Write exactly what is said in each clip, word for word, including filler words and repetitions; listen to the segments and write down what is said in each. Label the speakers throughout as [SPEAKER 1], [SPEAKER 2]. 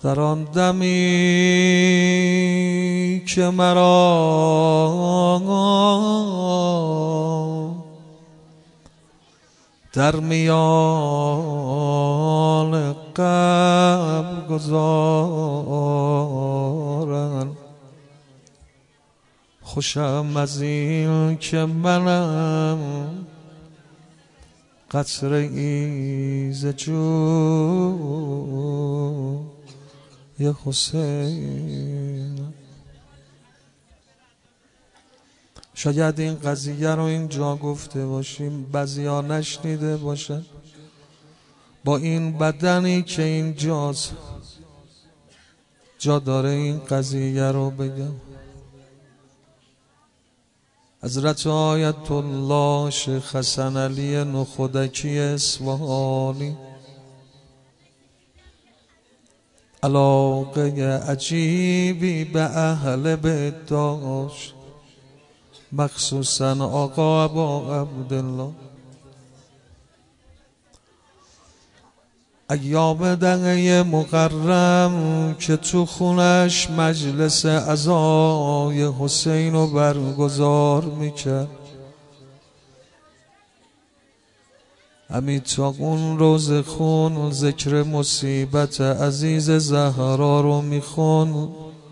[SPEAKER 1] در آن دمی که مرا در میان قبر گذارند، خوشم از این که منم قطره ای ز جوی حسین. شاید این قضیه رو اینجا گفته باشیم، بعضیا نشنیده باشن. با این بدنی که اینجاست جا داره این قضیه رو بگم. حضرت آیت الله شیخ حسن علی نخودکی اصفهانی علاقه عجیبی به اهل بیت داشت، مخصوصا آقا ابا عبدالله. ایام دقیقه مقرم که تو خونش مجلس عزای حسین رو برگزار میکرد، همین تا اون روز خون ذکر مصیبت عزیز زهرا رو میخون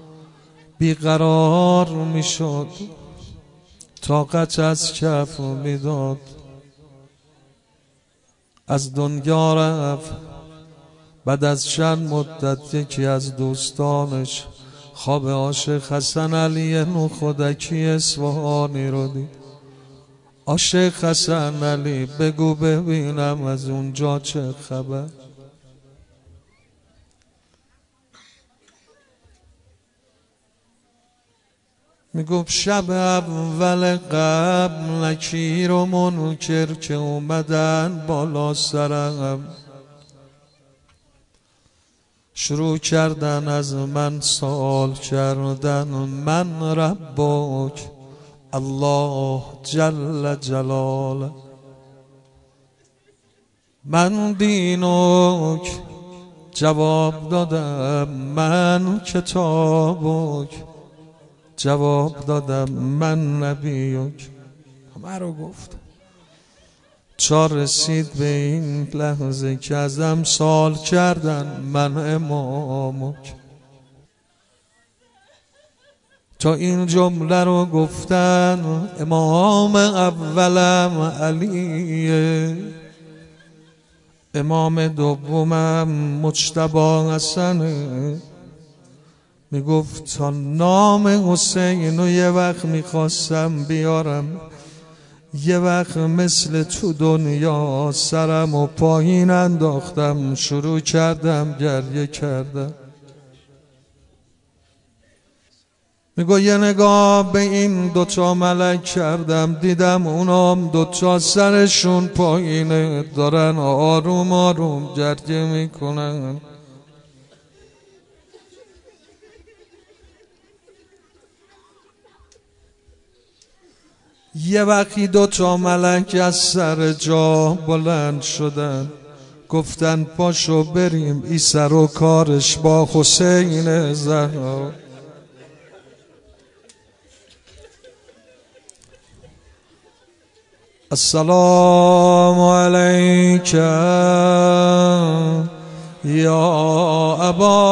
[SPEAKER 1] بیقرار میشد، طاقت از کف میداد، از دنیا رفت. بعد از چند مدت یکی از دوستانش خواب عاشق حسن علی نخودکی اصفهانی رو دید. عاشق حسن علی بگو ببینم از اونجا چه خبر؟ میگفت شب اول قبل نکیر و منکر که اومدن بالا سرم، شروع کردن از من سوال کردن، من ربک الله جل جلاله، من دینک جواب دادم، من کتابک جواب دادم، من نبیک. همه رو گفت. چار رسید به این لحظه که ازم سوال کردن من امامک. تا این جمله رو گفتن امام اولم علیه، امام دومم مجتبی حسنه. میگفت تا نام حسین رو یه وقت میخواستم بیارم، یه وقت مثل تو دنیا سرم و پایین انداختم، شروع کردم گریه کردم. میگو یه نگاه به این دوتا ملک کردم، دیدم اونام دوتا سرشون پایینه، دارن آروم آروم گریه میکنن. یه وقتی دوتا ملک از سر جا بلند شدن، گفتن پاشو بریم ای سر و کارش با حسین زهرا. السلام علیک یا ابا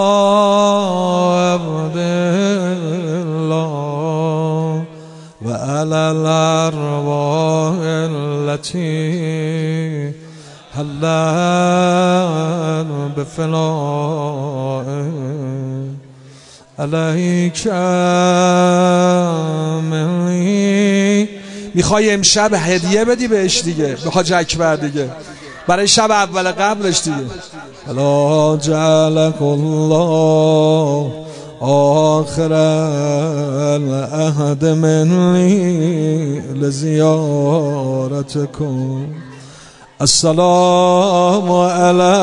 [SPEAKER 1] عبدالله و علی الارواح التي حلت بفناء علیک منی. میخوای امشب هدیه بدی بهش دیگه، به حاج اکبر دیگه، برای شب اول قبلش دیگه. الا جعلک الله آخر العهد منی لزیارتکم. السلام علی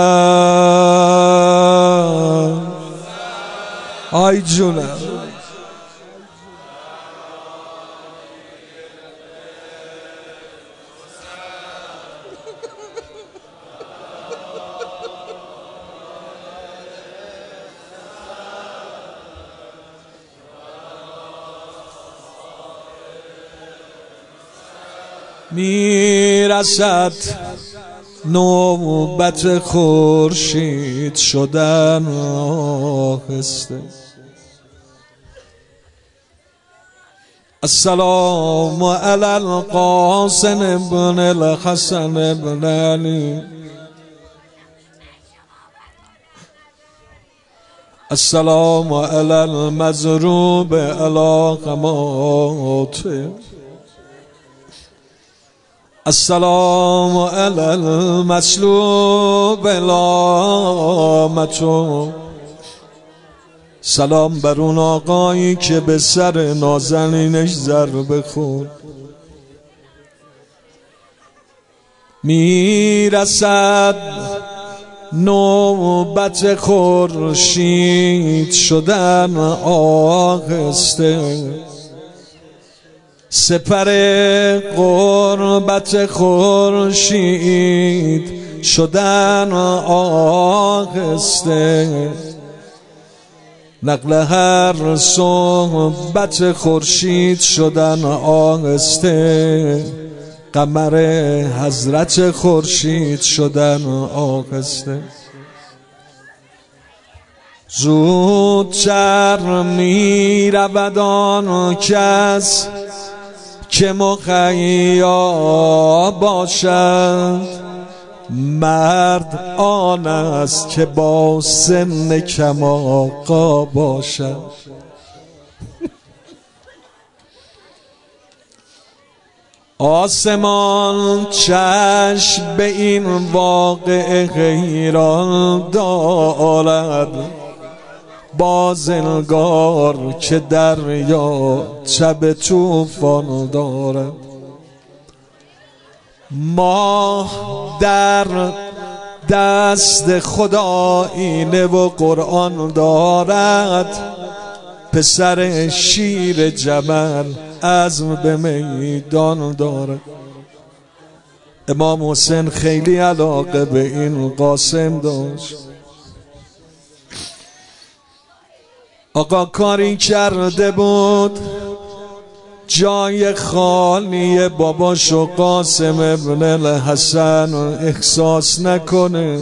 [SPEAKER 1] آی جونم. میرسد نوبت خورشید شدن آهسته. السلام علی القاسم ابن الحسن ابن علی. السلام علی المضروب علی قماته. السلام علی المسلوب لامتو. سلام بر اون آقایی که به سر نازنینش ضربه خورد. میرسد نوبت خورشید شدن آهسته. سپر قربت خورشید شدن آهسته. نقل هر صحبت خورشید شدن آهسته. قمر حضرت خورشید شدن آهسته. زودتر می رود آن کس که مخیا باشد. مرد آن است که با سن کم آقا باشد. آسمان چشم به این واقع حیران دارد. بازنگار که دریا شب طوفان دارد. ماه در دست خدا اینه و قرآن دارد. پسر شیر جمل عزم به میدان دارد. امام حسین خیلی علاقه به این قاسم داشت. آقا کاری کرده بود جای خالی باباشو قاسم ابن الحسن احساس نکنه.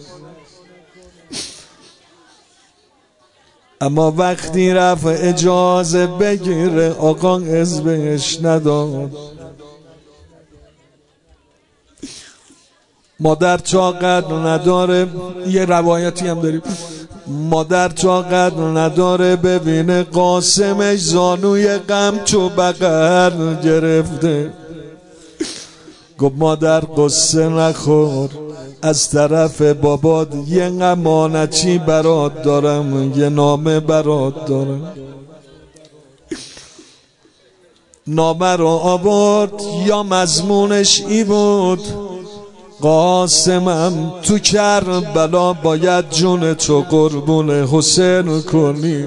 [SPEAKER 1] اما وقتی رفت اجازه بگیره آقا از بهش نداد. مادر طاقت نداره، یه روایتی هم داریم، مادر طاقت نداره ببینه قاسمش زانوی غم تو بغل گرفته. گفت مادر قصه نخور، از طرف بابات یه امانتی برات دارم، یه نامه برات دارم. نامه رو آورد، یا مضمونش ای بود قاسمم تو کربلا باید جون تو قربون حسین کنی،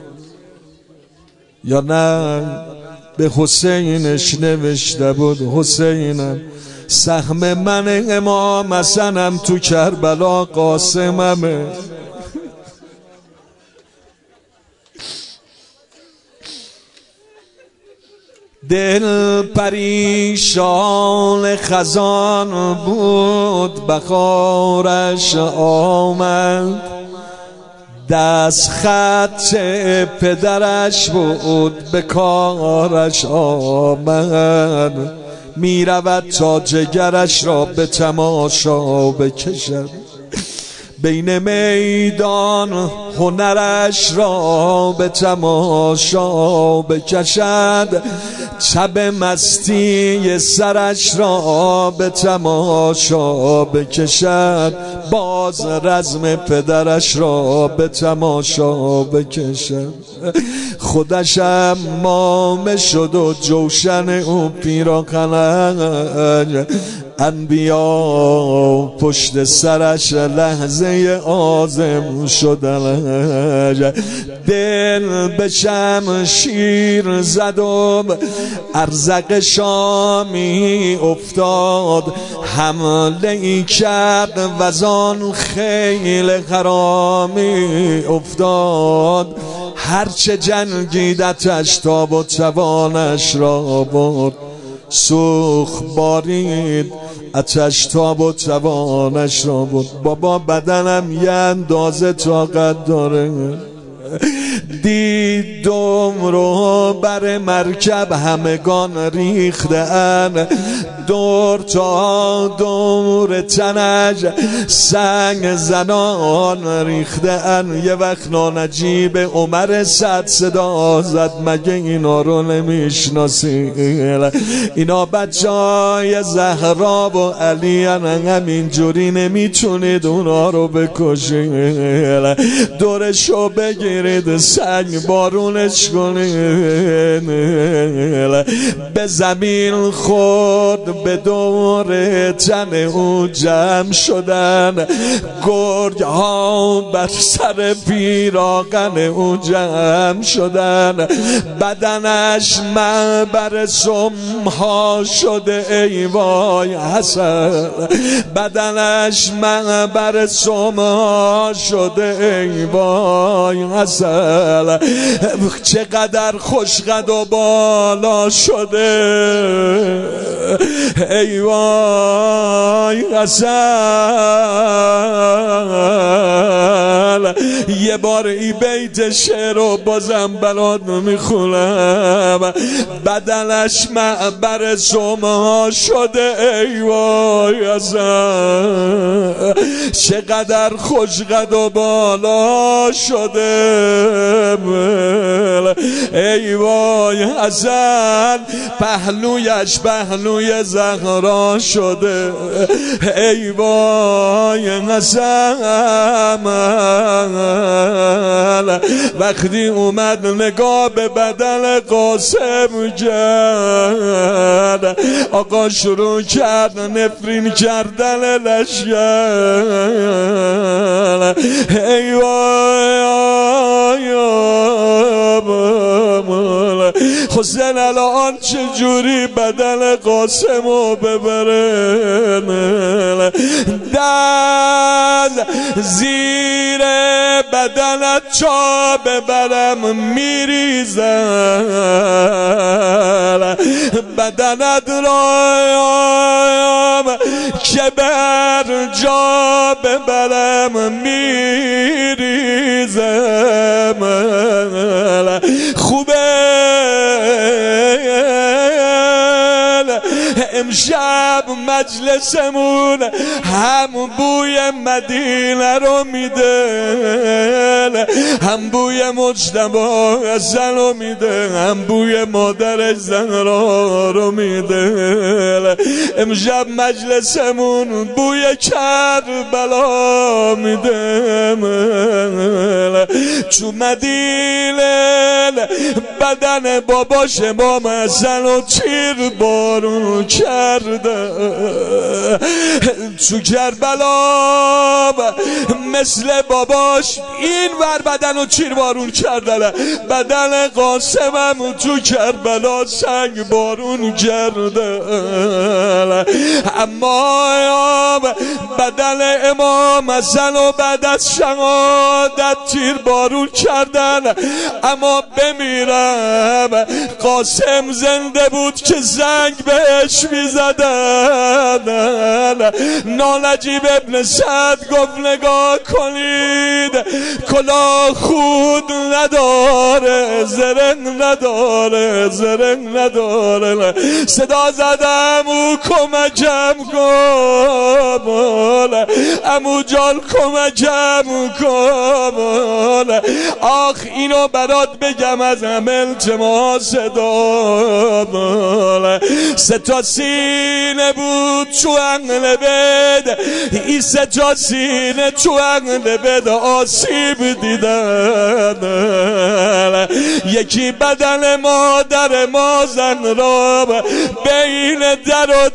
[SPEAKER 1] یا نه به حسینش نوشته بود حسینم سهم من امام حسنم تو کربلا قاسممه. دل پریشان خزان بود بخارش آمد. دست خط پدرش بود به کارش آمد. می رود تا جگرش را به تماشا بکشد. بین میدان هنرش را به تماشا بکشد. شب مستی سرش را به تماشا بکشد. باز رزم پدرش را به تماشا بکشد. خودش امام شد و جوشن او پیراهنش. انبیا پشت سرش لحظه آزم شدن. دل به شمشیر زد و ارزق شامی افتاد. حمله ای کرد وزان خیل حرامی افتاد. هرچه جنگیدتش تاب و توانش را برد. سوخ بارید اتش تاب و توانش را بود. بابا بدنم یه اندازه طاقت داره. دیدم رو بر مرکب همگان ریختن، دور تا دور تنش سنگ زنان ریختن. یه وقت نانجیب عمر صد صدا زد مگه اینا رو نمیشناسی؟ اینا بچهای زهرا و علی همینجوری نمیتونید اونا رو بکشید. دورشو بگیرید سنگ بارونش کنید. به زمین خورد به دور تن او جمع شدن، گرگ ها بر سر پیراهن او جمع شدن. بدنش منبر سم ها شده ای وای حسن، بدنش منبر سم ها شده ای وای حسن. چقدر خوشقد و بالا شده ای وای حسن. یه بار ای بیت شعر رو بازم بلاد میخونم. بدنش معبر سمها شده ای وای حسن، چقدر خوشقد و بالا شده ای وای حسن. پهلویش پهلوی زهرا شده ای وای حسن. وقتی اومد نگاه به بدن قاسم کرد، آقا شروع کرد نفرین کردن لشگر. ای وای حسین الان چجوری بدن قاسمو ببره؟ دست زیر بدنت چا ببرم میریزم، بدنت رایم که بر جا ببرم میریزم. خوبه امشب مجلسمون هم بوی مدینه رو میده، هم بوی مجتبی حسن رو میده، هم بوی مادر زهرا رو میده. امشب مجلسمون بوی کربلا میده. تو مدینه بدن باباش امام حسن و تیر بارون کرده. تو کربلا مثل باباش این ور بدن و چیر بارون کردن، بدن قاسمم تو کربلا سنگ بارون کرده. اما بدن امام حسن و بعد از شهادت تیر بارون کردن. اما بمیرم قاسم زنده بود که زنگ بهش میزدن. نانجیب ابن سعد گفت نگاه کنید کلاه خود نداره، زرنگ نداره، زرنگ نداره. صدا زدم او کمکم کن، امو جان کمکم کن. آخ اینو برات بگم از هم التماس دارم. سه تا سینه بود تو انگل بد، این سه تا سینه تو انگل بد آسیب دیدن. یکی بدن مادر ما زن را بین در و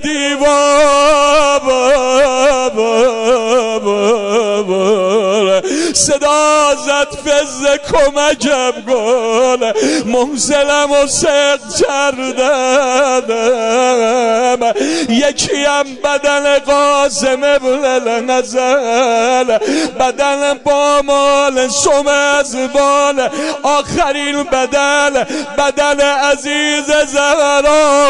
[SPEAKER 1] دیوار صدا زد حافظ کمکم کن محسنم و سق کردم یکیم بدن قاسم ابن النزل بدن با مال شم از بال آخرین بدن بدن عزیز زهرا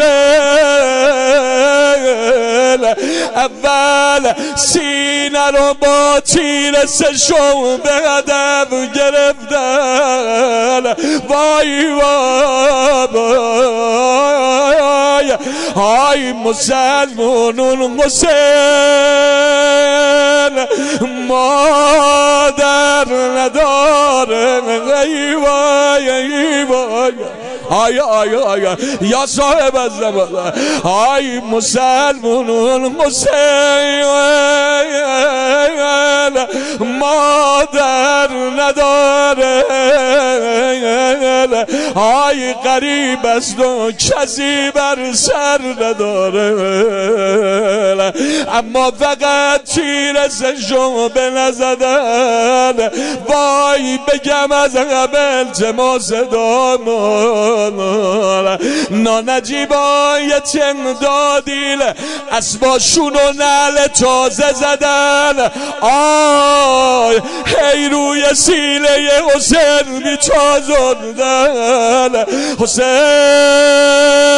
[SPEAKER 1] حسین اول سینه رو با تیر سشم به هدف گرفتن وای وای های مسلمونون حسین مادر نداره ای وای ای وای آیا آیا آیا یا صاحب الزمان های مسلمونون حسین مادر نداره های قریب است و کسی بر سر نداره اما فقط تیر سشم به نزدن وای بگم از قبل التماس دامون نانجیبای تمدادیل اسباشون و نعل تازه زدن آی هی روی سینه حسین بی تازندن حسین